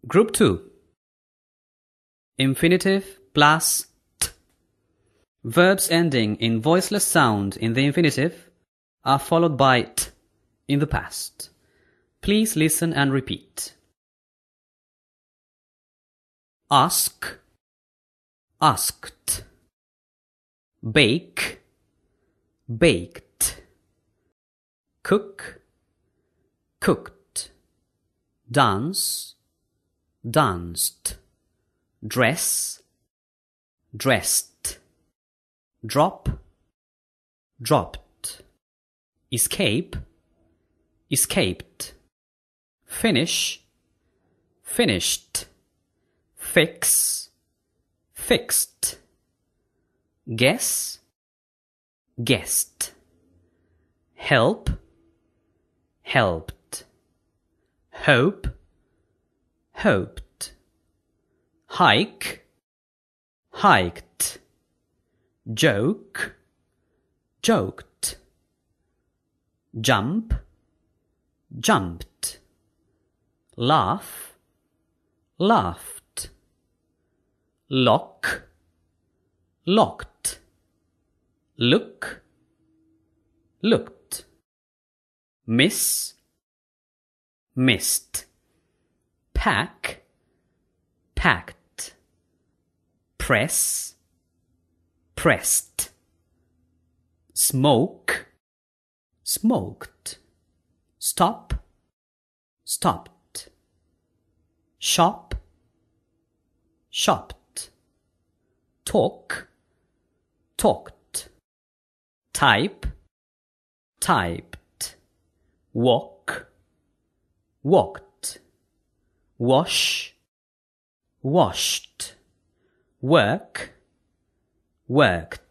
Group 2. Infinitive plus t. Verbs ending in voiceless sound in the infinitive are followed by t in the past. Please listen and repeat. Ask, asked. Bake, baked. Cook, cooked. Dance, danced. Dress, dressed. Drop, dropped. Escape, escaped. Finish, finished. Fix, fixed. Guess, guessed. Help, helped. Hope, hoped. Hike, hiked. Joke, joked. Jump, jumped. Laugh, laughed. Lock, locked. Look, looked. Miss, missed. Pack, packed. Press, pressed. Smoke, smoked. Stop, stopped. Shop, shopped. Talk, talked. Type, typed. Walk, walked. Wash, washed. Work, worked.